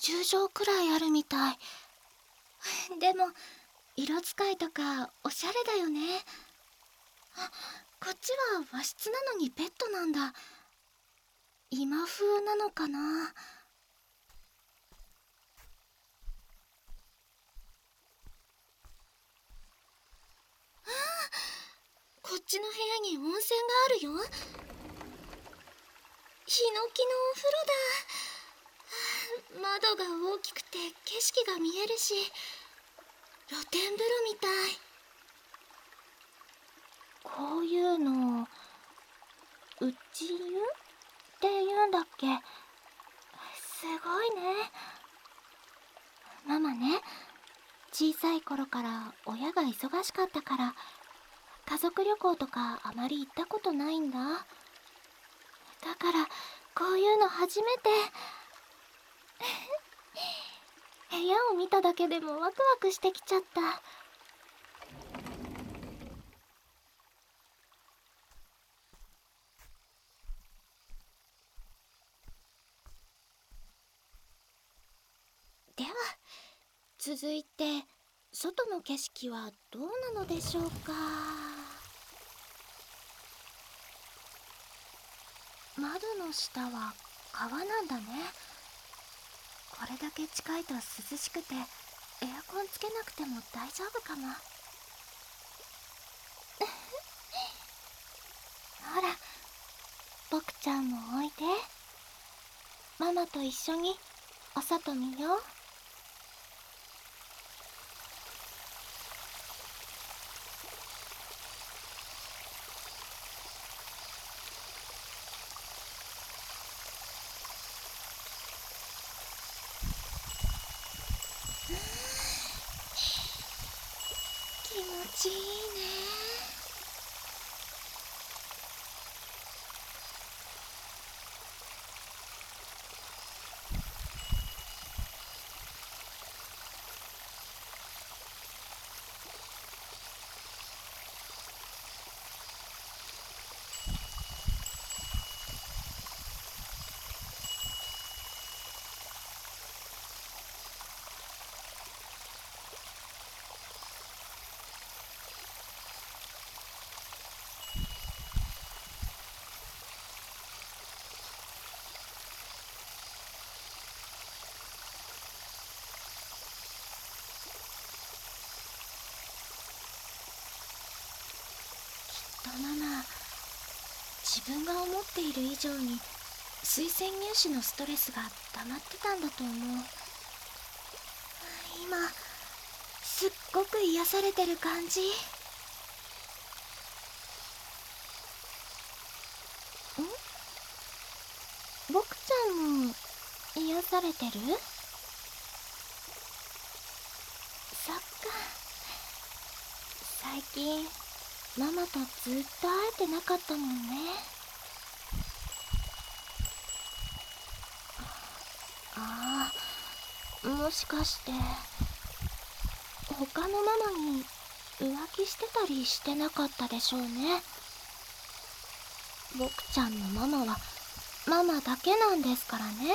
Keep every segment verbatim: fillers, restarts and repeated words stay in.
じゅう畳くらいあるみたい。でも色使いとかおしゃれだよね。あ、こっちは和室なのにベッドなんだ。今風なのかな。こっちの部屋に温泉があるよ。ヒノキのお風呂だ。窓が大きくて景色が見えるし、露天風呂みたい。こういうの内湯って言うんだっけ。すごいね。ママね、小さい頃から親が忙しかったから家族旅行とかあまり行ったことないんだ。だからこういうの初めて。部屋を見ただけでもワクワクしてきちゃった。では続いて外の景色はどうなのでしょうか。窓の下は川なんだね。これだけ近いと涼しくてエアコンつけなくても大丈夫かも。ほら、僕ちゃんもおいで。ママと一緒にお外見よう。気持ちいいね。ママ、自分が思っている以上に推薦入試のストレスが溜まってたんだと思う。今すっごく癒されてる感じ。ん？僕ちゃんも癒されてる？そっか。最近ママとずっと会えてなかったもんね。ああ、もしかして他のママに浮気してたりしてなかったでしょうね。僕ちゃんのママはママだけなんですからね。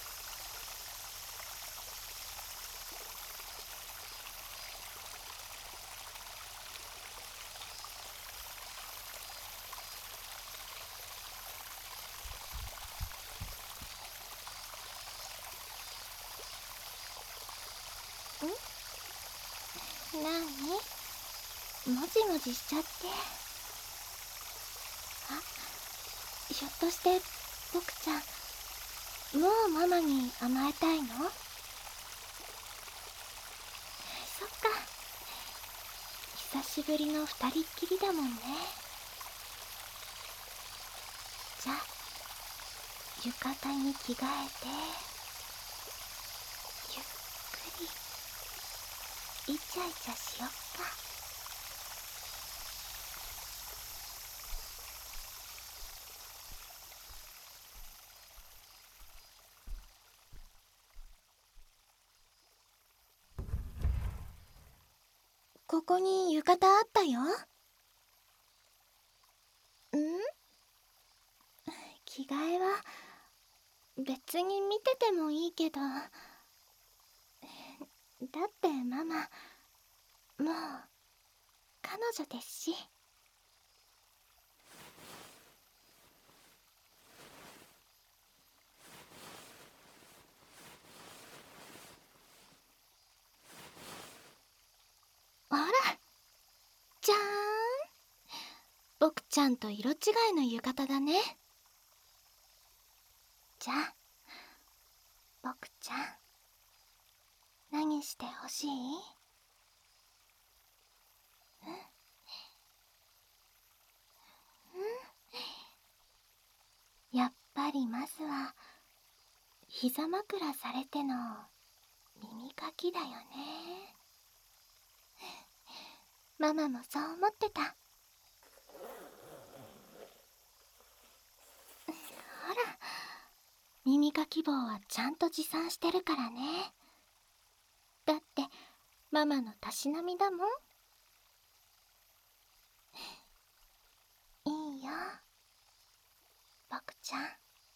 ん？なに？もじもじしちゃって。あ、ひょっとして僕ちゃんもうママに甘えたいの？そっか。久しぶりの二人っきりだもんね。じゃあ浴衣に着替えてゆっくりイチャイチャしよっか。ここに浴衣あったよ。ん？着替えは別に見ててもいいけど。 だってママ、もう彼女ですし。あら、じゃーん。僕ちゃんと色違いの浴衣だね。じゃあ僕ちゃん、何してほしい？うんうん、やっぱりまずは膝枕されての耳かきだよね。ママもそう思ってた。ほら、耳かき棒はちゃんと持参してるからね。だってママのたしなみだもん。いいよ、僕ちゃん、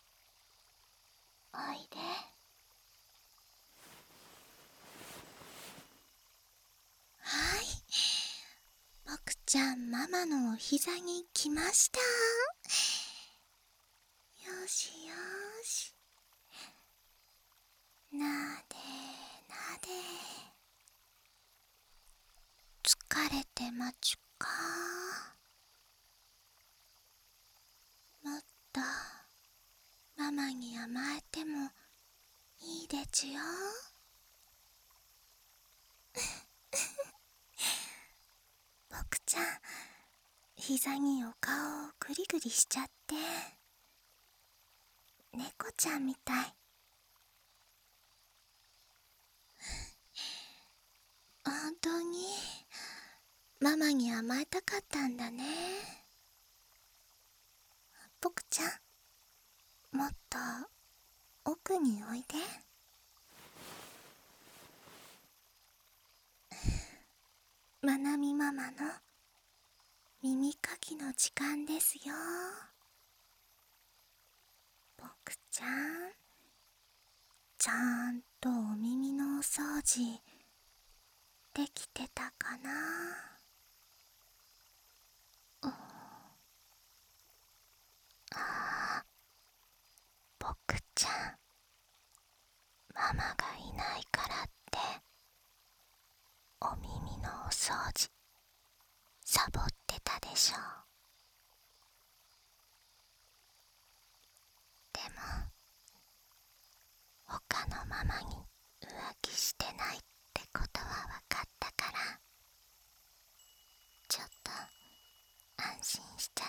おいで。はい、僕ちゃんママのお膝に来ました。よしよし、なでなで。疲れてまちゅか。もっとママに甘えてもいいでちゅよ。僕ちゃん、膝にお顔をグリグリしちゃって猫ちゃんみたい。本当にママに甘えたかったんだね。僕ちゃん、もっと奥においで。まなみママの耳かきの時間ですよ。僕ちゃん、ちゃんとお耳のお掃除できてたかな。うん、あ、僕ちゃん、ママがいないからってお耳のお掃除サボってたでしょ。でも他のママに浮気してないってことは分かったから、ちょっと安心しちゃった。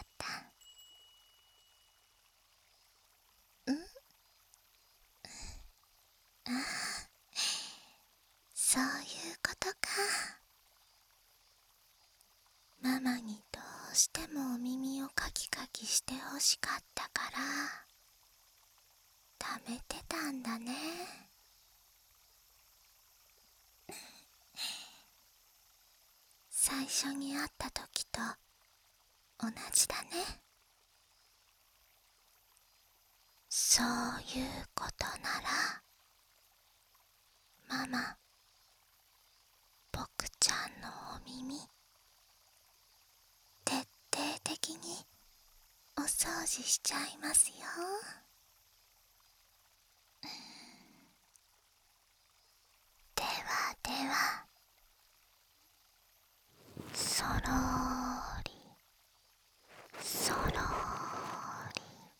ん？ああ、そういうことか。ママにどうしてもお耳をカキカキしてほしかったから溜めてたんだね。最初に会った時と同じだね。そういうことならママ、僕ちゃんのお耳徹底的にお掃除しちゃいますよ。ではでは、そろーりそろーり。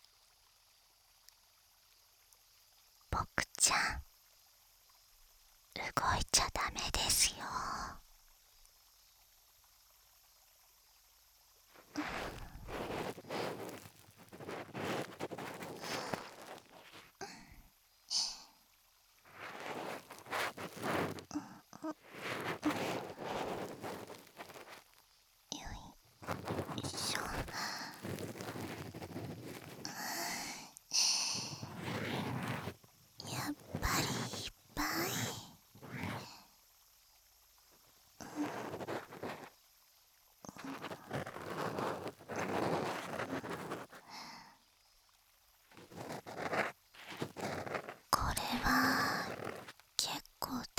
僕ちゃん、動いちゃダメですよ。よいしょ。やっぱりいっぱい。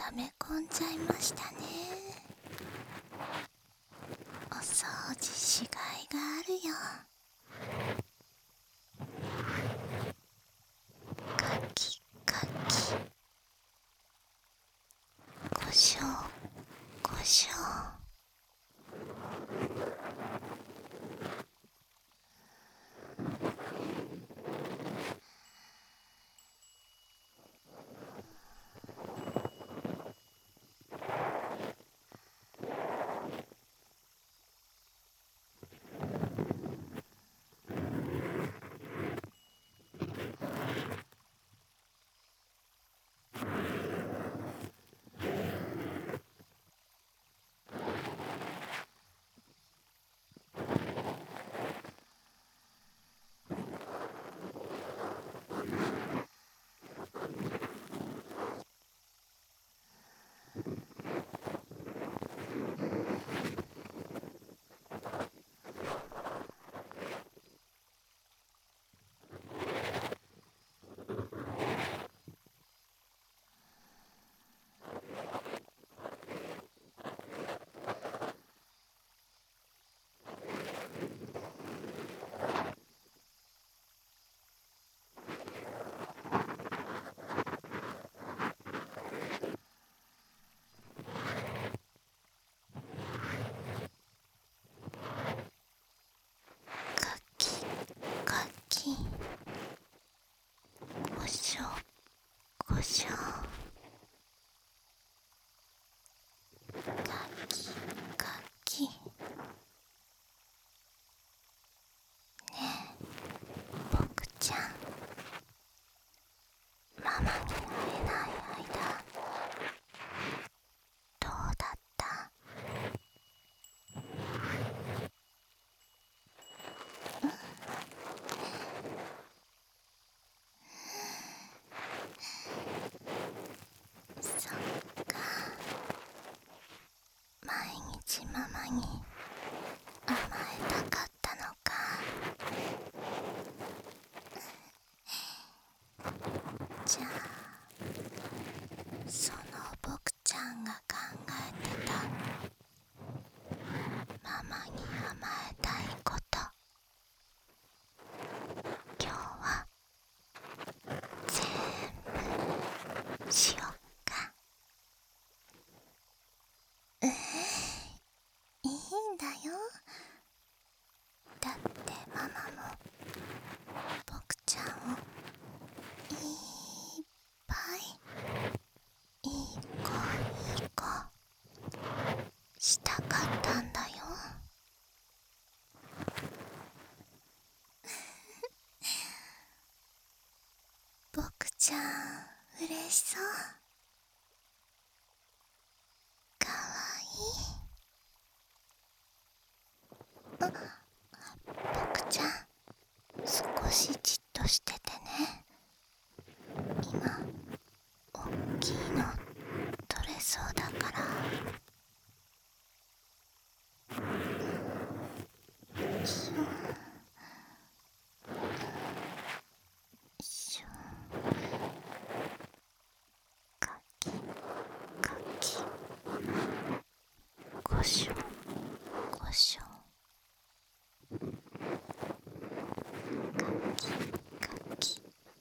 溜め込んじゃいましたね。お掃除しがいがあるよ。カキカキ、ごしょうごしょう。カキカキ、ごしょごしょ。カキカキ。ねえ、ボクちゃん、ママに会えない間どうだった？そっか、毎日ママに甘えたかったのか。じゃあ、そのボクちゃんが考えてたママに甘えたいこと、今日は全部しよっか。うん、いいんだよ。だってママもボクちゃんをいっぱいいい子いい子したかったんだよ。ボクちゃん嬉しそう。かわいい。あ、ボクちゃん少しじっとしててね。今おっきいの取れそうだから。しょしょ、かきかき、ごしょごしょ、かきかき、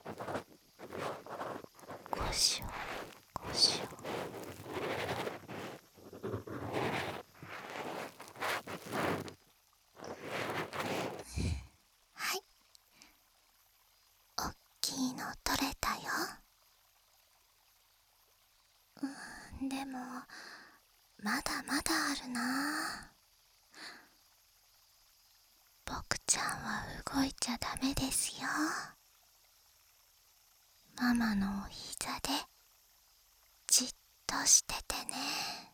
ごしょごしょ。はい、おっきいの取れたよ。うん、でもまだまだあるな。ボクちゃんは動いちゃダメですよ。ママのお膝でじっとしててね。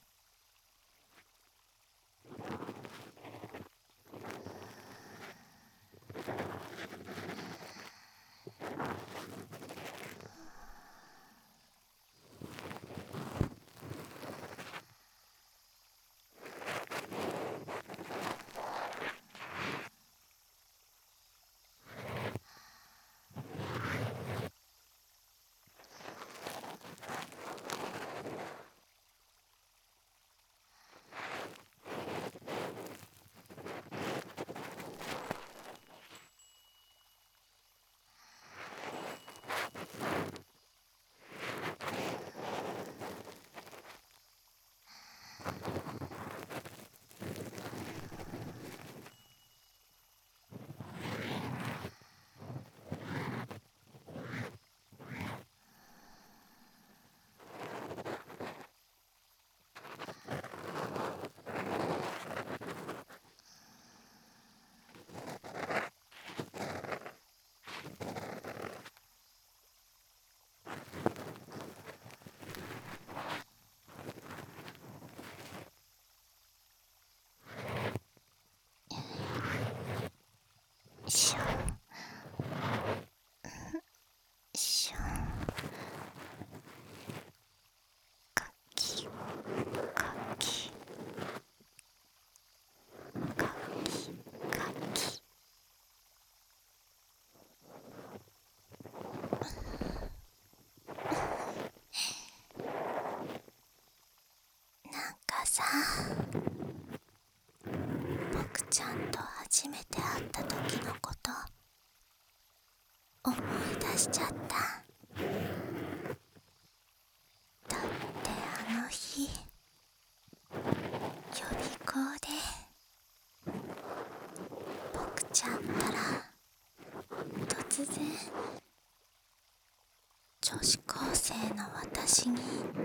私に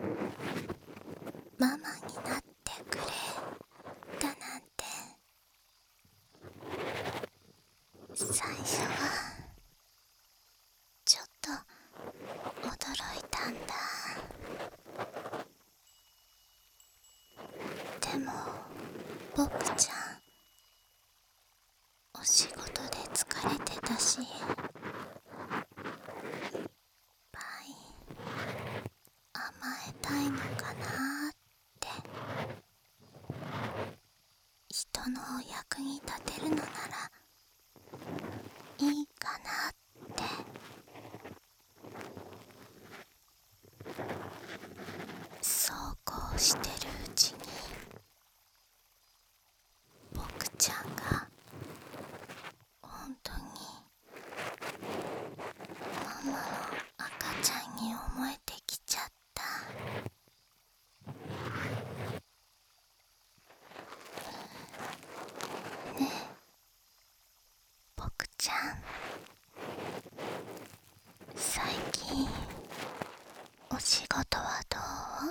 ママになってくれだなんて、最初はちょっと驚いたんだ。でも僕ちゃんお仕事で疲れてたし、いっぱい甘えたいのかなーって、人の役に立てるのならいいかなって。そうこうしてるうちに僕ちゃんが本当にママの赤ちゃんに思えてきちゃった。ねえ僕ちゃん、最近お仕事はどう？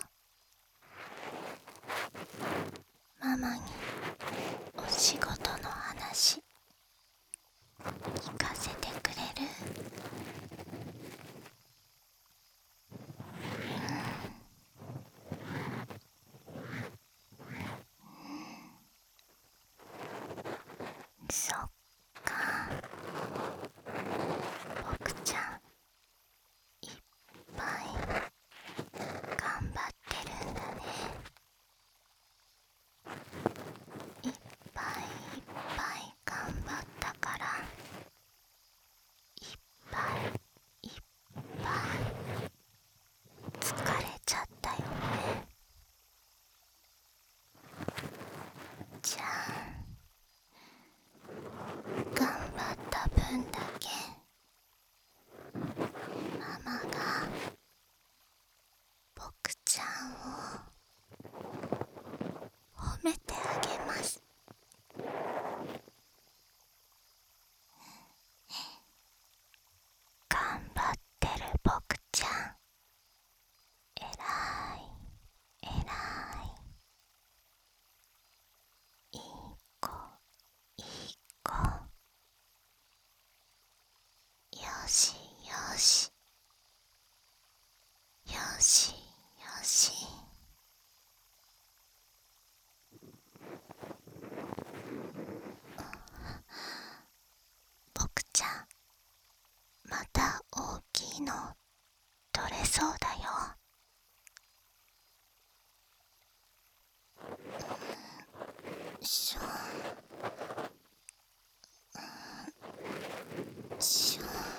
ママにお仕事の話聞かせてくれる？そっか、僕ちゃんいっぱい頑張ってるんだね。いっぱいいっぱい頑張ったから、いっぱいいっぱい疲れちゃったよね。じゃあ頑張った分だけママが僕ちゃんを褒めてあげます。頑張ってる僕ちゃん、えらいえらい、いい子いい子、よしよしよしよし。僕ちゃんまた大きいの取れそうだよ。しょしょ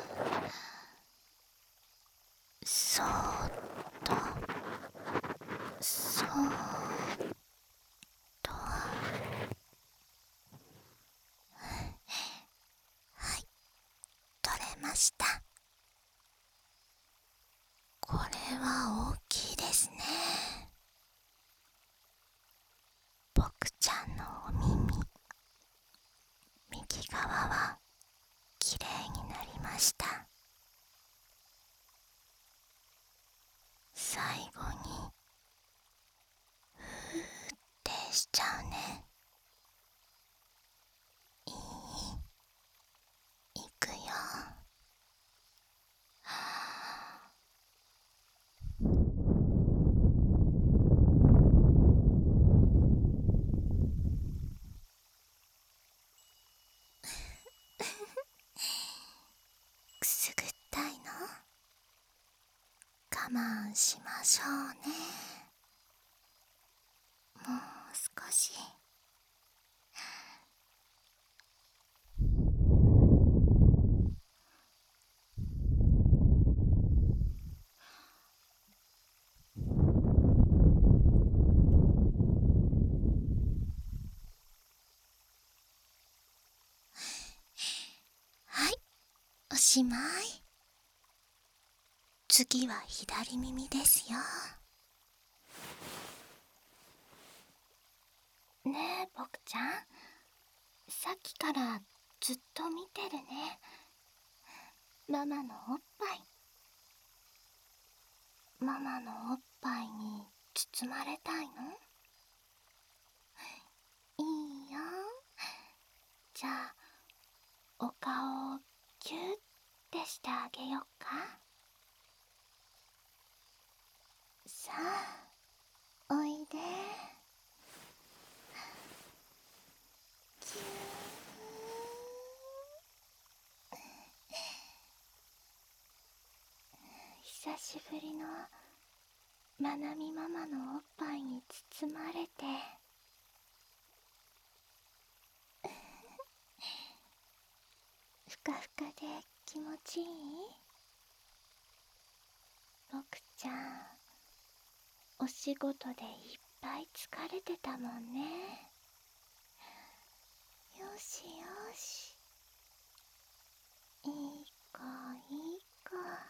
そーっとそーっと、はい、取れました。これは大きいですね。僕ちゃんのお耳、右側はきれいになりました。最後にふーってしちゃうね。いい？いくよ。くすぐったいの？我慢しましょうね。もう少し。はい、おしまい。次は左耳ですよ。ねえ僕ちゃん、さっきからずっと見てるね、ママのおっぱい。 ママのおっぱいに包まれたいの？いいよ。じゃあお顔をキュッてしてあげよっか。さあおいで。キュー。久しぶりのまなみママのおっぱいに包まれてふかふかで気持ちいい？ぼくちゃんお仕事でいっぱい疲れてたもんね。よしよし、いい子いい子。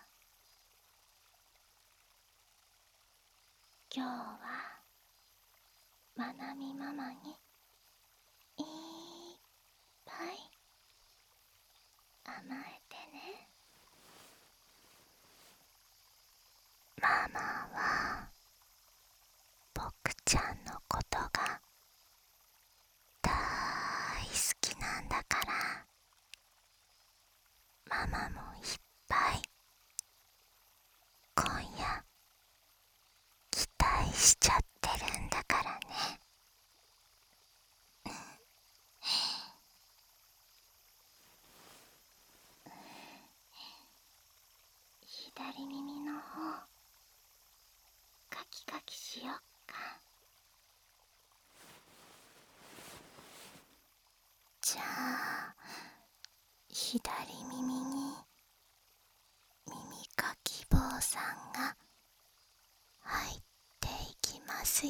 今日はまなみママにいっぱい甘えてね。ママはぼくちゃんのことがだいすきなんだから、ママもいっぱい今夜期待しちゃってるんだからね。左耳の方カキカキしよっか。じゃあ左耳に耳かき坊さんが入っていきますよ。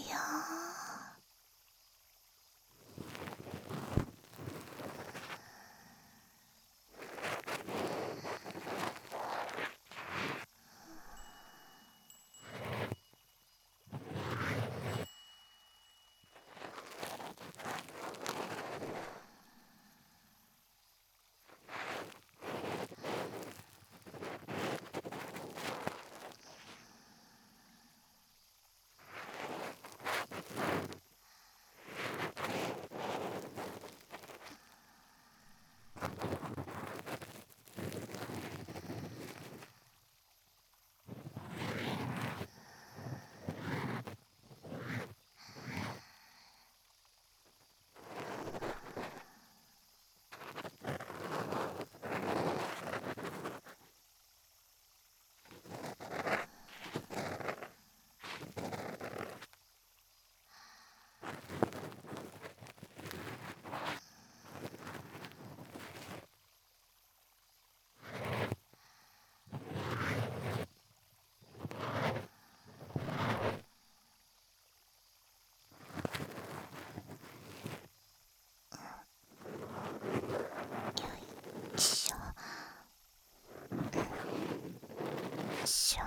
よいしょしょ。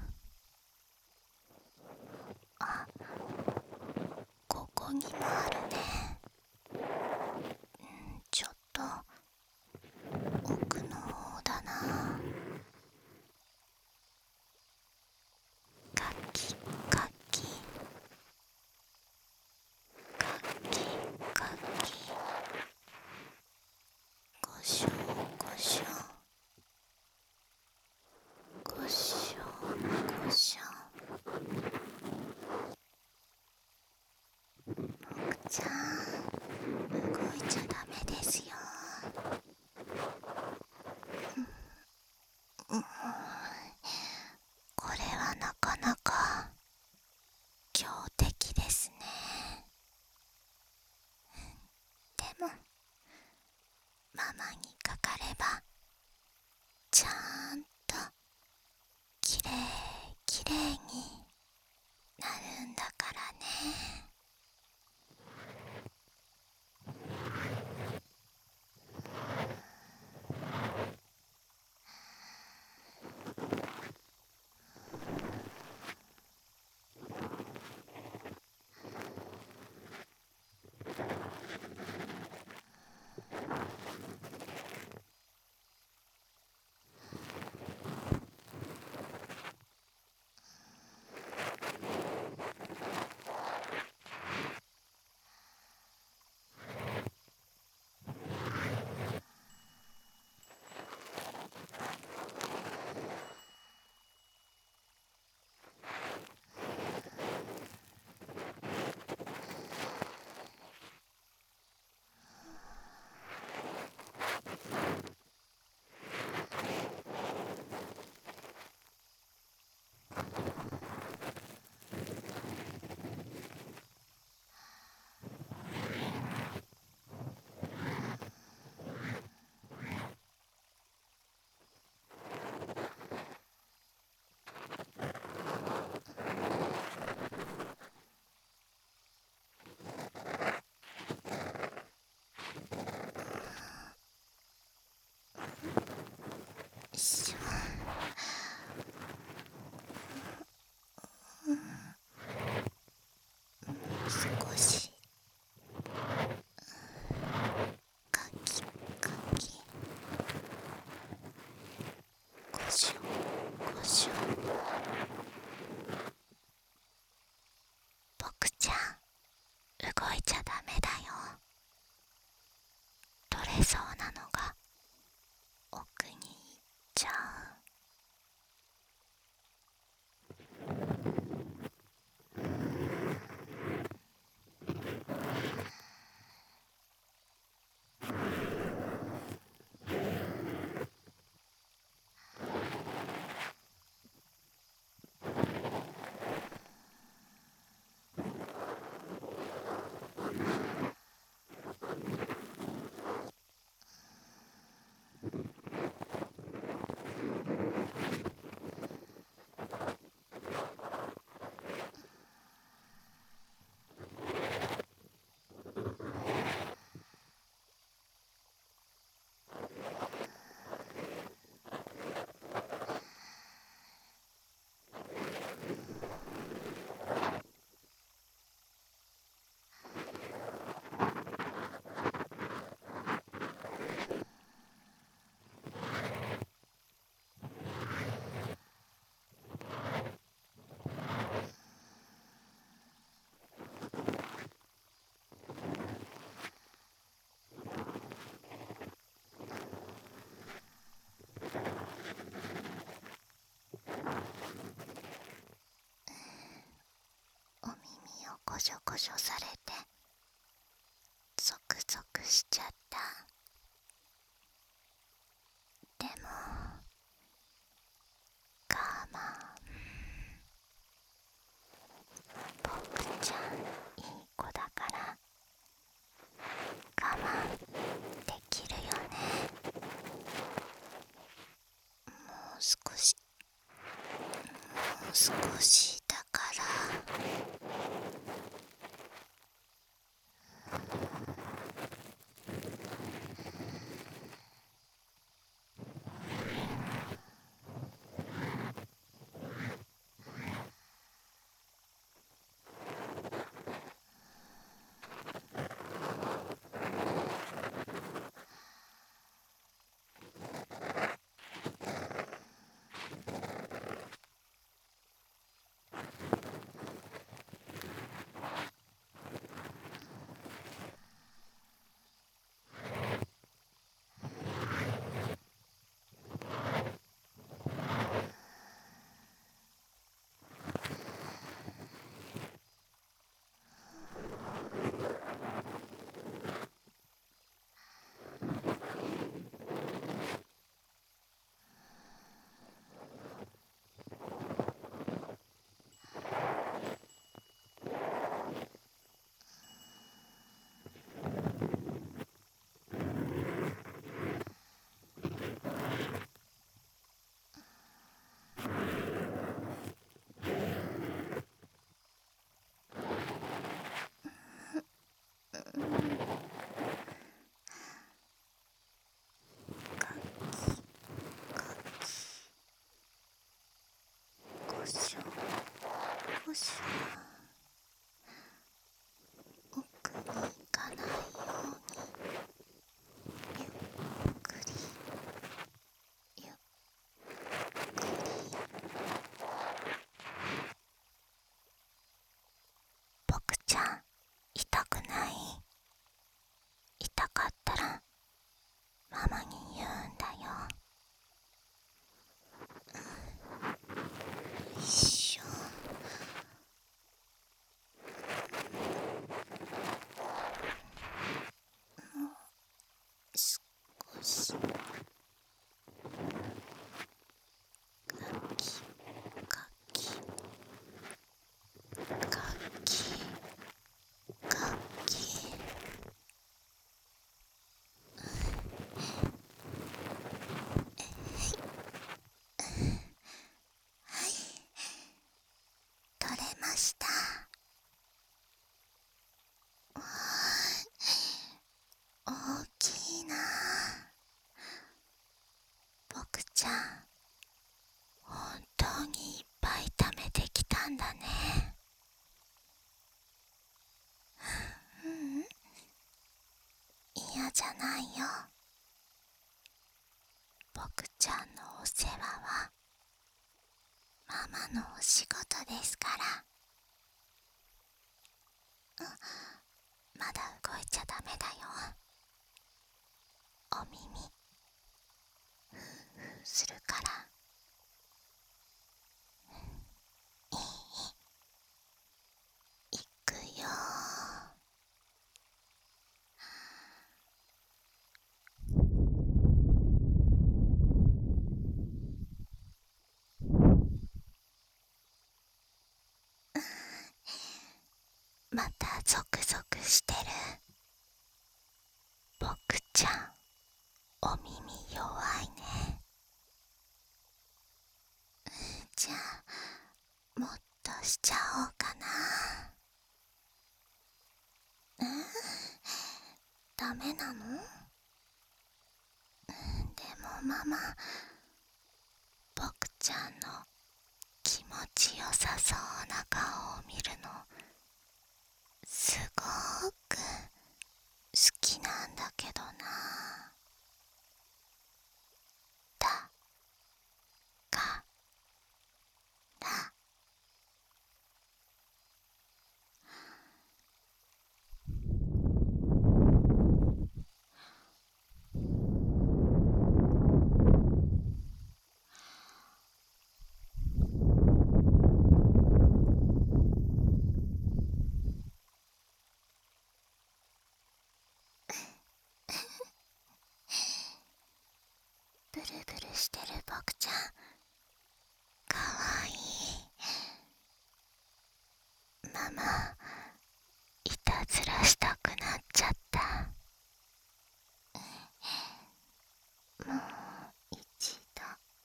あ、ここにもあるね。うんちょっと奥の方だな。カキカキカキカキ、ごしょごしょごしょごしょ。ぼくちゃん動いちゃダメですよ。うん、これはなかなか強敵ですね。でもママにかかればちゃんときれいきれいになるんだからね。 こしょこしょされてゾクゾクしちゃった。でも我慢、僕ちゃんいい子だから我慢できるよね。もう少しもう少しだから。ごしょごしょ、奥に行かないようにゆっくりゆっくり。僕ちゃん痛くない？痛かったらママに言うんだよ。よいしょ。もう少しかきかきかきかき。はい、取れました。わー、大きいな。僕ちゃん本当にいっぱい貯めてきたんだね。ううん、嫌じゃないよ。僕ちゃんのお世話はママのお仕事ですから。うん、まだ動いちゃダメだよ。お耳ふーふーするから。いい、いくよ。またゾクゾクしてる。僕ちゃんお耳弱いね。じゃあもっとしちゃおうかな。うん、ダメなの？でもママ、僕ちゃんの気持ちよさそうな顔を見るのすごく好きなんだけどな。だからしてる僕ちゃん、かわいい。ママ、いたずらしたくなっちゃった。もう一度。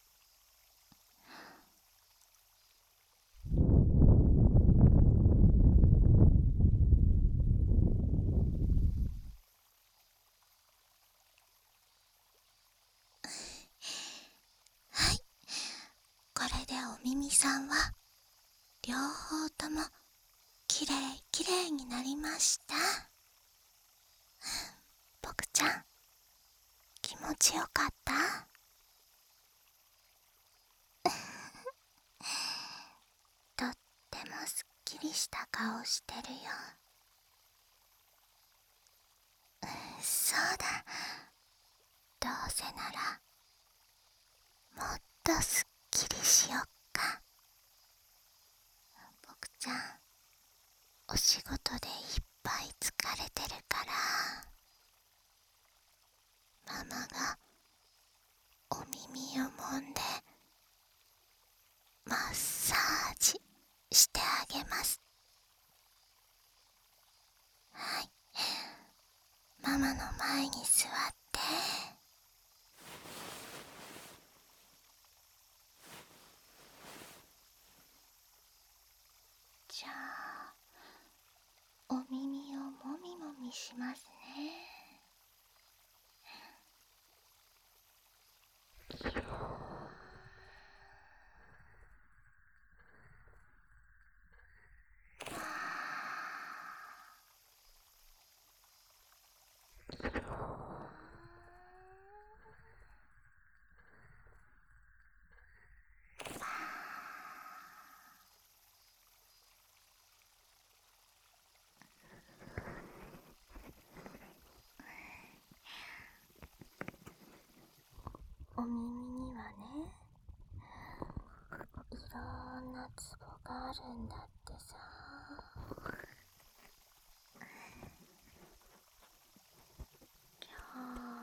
はい、これでお耳さんは両方ともきれいきれいになりました。僕ちゃん、気持ちよかった？とってもすっきりした顔してるよ。そうだ、どうせならもっとすっきりしよっか。僕ちゃん、お仕事でいっぱい疲れてるから、ママがお耳を揉んでマッサージしてあげます。はい、ママの前に座って。じゃあ、お耳をもみもみしますね。お耳にはね、いろんなツボがあるんだってさ。今日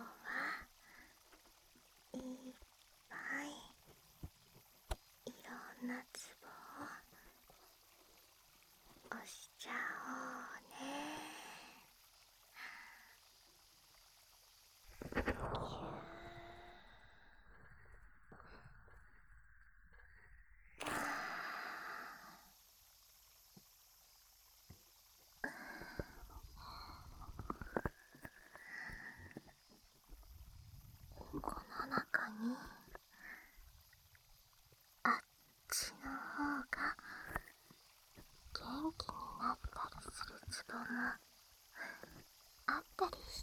はいっぱいいろんなツボを押しちゃおうね。この中にあっちの方が元気になったりするツボもあったりして。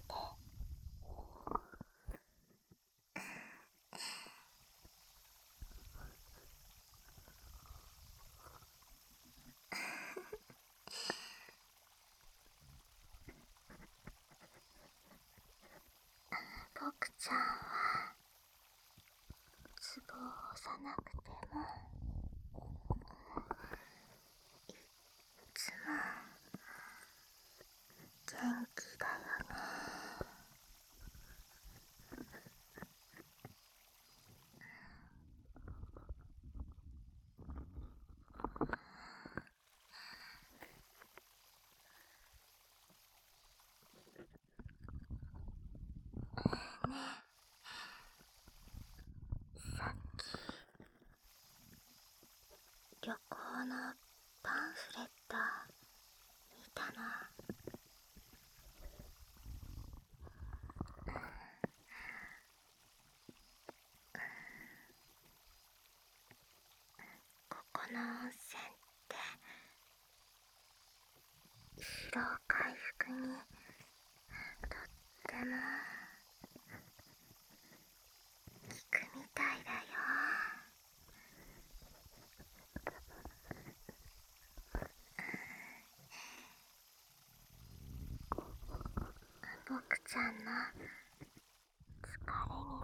僕ちゃんはツボを押さなくてもいっつも元気だよね。ねえ、さっき旅行のパンフレット見たの。ここの温泉って疲労回復にとっても効くみたいだよ。僕ちゃんの疲れにも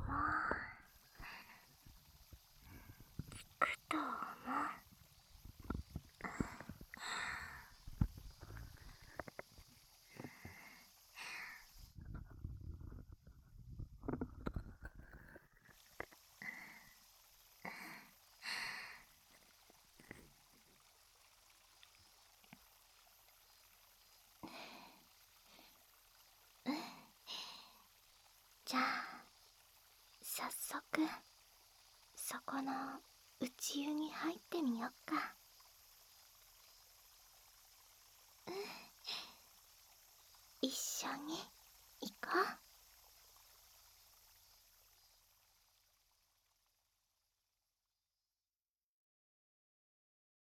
効くと思う。 じゃあ早速そこの内湯に入ってみよっか。